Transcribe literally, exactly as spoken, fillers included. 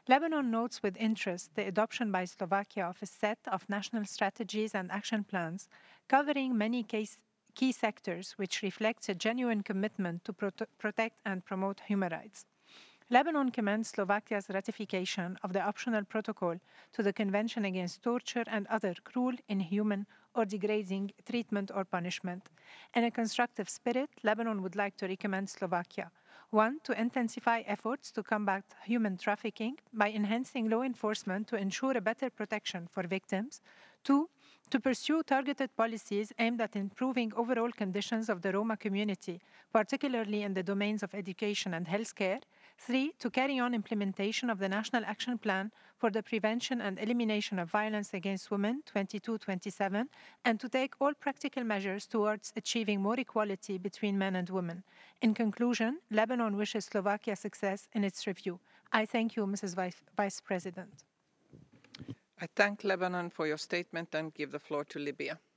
Lebanon notes with interest the adoption by Slovakia of a set of national strategies and action plans covering many case, key sectors, which reflects a genuine commitment to prote- protect and promote human rights. Lebanon commends Slovakia's ratification of the optional protocol to the Convention Against Torture and Other Cruel, Inhuman, or Degrading Treatment or Punishment. In a constructive spirit, Lebanon would like to recommend Slovakia: one, to intensify efforts to combat human trafficking by enhancing law enforcement to ensure a better protection for victims; two, to pursue targeted policies aimed at improving overall conditions of the Roma community, particularly in the domains of education and healthcare; three, to carry on implementation of the National Action Plan for the Prevention and Elimination of Violence Against Women twenty-two twenty-seven, and to take all practical measures towards achieving more equality between men and women. In conclusion, Lebanon wishes Slovakia success in its review. I thank you, Missus Vice, Vice President. I thank Lebanon for your statement and give the floor to Libya.